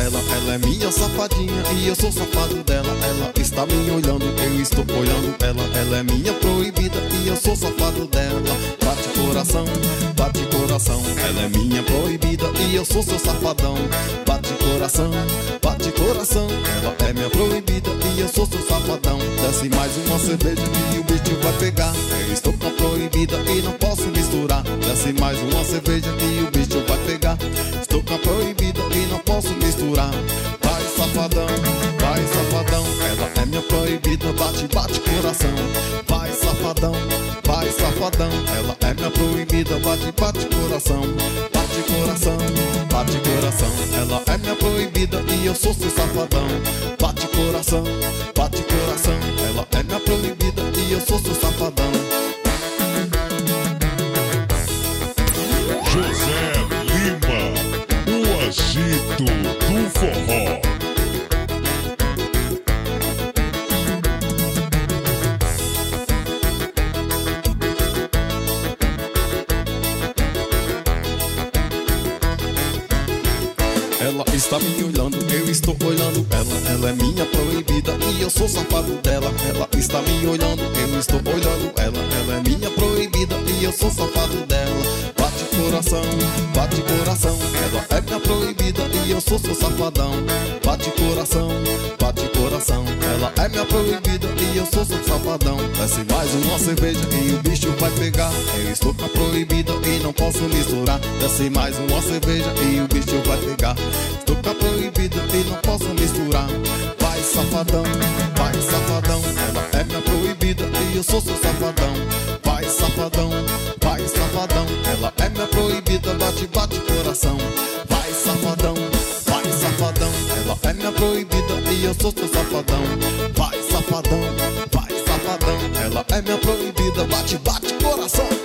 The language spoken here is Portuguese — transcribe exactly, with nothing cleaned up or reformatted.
dela, ela é minha safadinha e eu sou safado dela. Ela está me olhando, eu estou olhando ela. Ela é minha proibida e eu sou safado dela. Bate coração, bate coração. Ela é minha proibida e eu sou seu safadão. Bate coração, bate coração. Ela é minha proibida e eu sou seu safadão. Desce mais uma cerveja e o bicho vai pegar. Eu estou com a proibida e não posso misturar. Desce mais uma cerveja e o bicho vai pegar. Estou com a proibida e não posso misturar. Vai safadão, vai safadão. Ela é minha proibida, bate, bate coração. Vai safadão, vai safadão. Ela é minha proibida, bate, bate coração. Bate coração, bate coração. Ela é minha proibida e eu sou seu safadão. Bate coração, bate coração. Ela é minha proibida e eu sou seu safadão. José Lima, o agito do forró. Ela está me olhando, eu estou olhando ela. Ela é minha proibida e eu sou safado dela. Ela está me olhando, eu estou olhando ela. Ela é minha proibida e eu sou safado dela. Bate coração, bate coração. Ela é minha proibida e eu sou seu safadão. Bate coração, bate coração. Ela é minha proibida e eu sou seu safadão. Desce mais uma cerveja e o bicho vai pegar. Eu estou com a proibida e não posso misturar. Desce mais uma cerveja e o bicho vai pegar. Estou com a proibida e não posso misturar. Vai safadão, vai safadão. Ela é minha proibida e eu sou seu safadão. Vai safadão, vai safadão. Ela é minha proibida, bate, bate coração. Vai safadão, vai safadão. Ela é minha proibida e eu sou seu safadão. Vai safadão, vai safadão. Ela é minha proibida, bate, bate coração.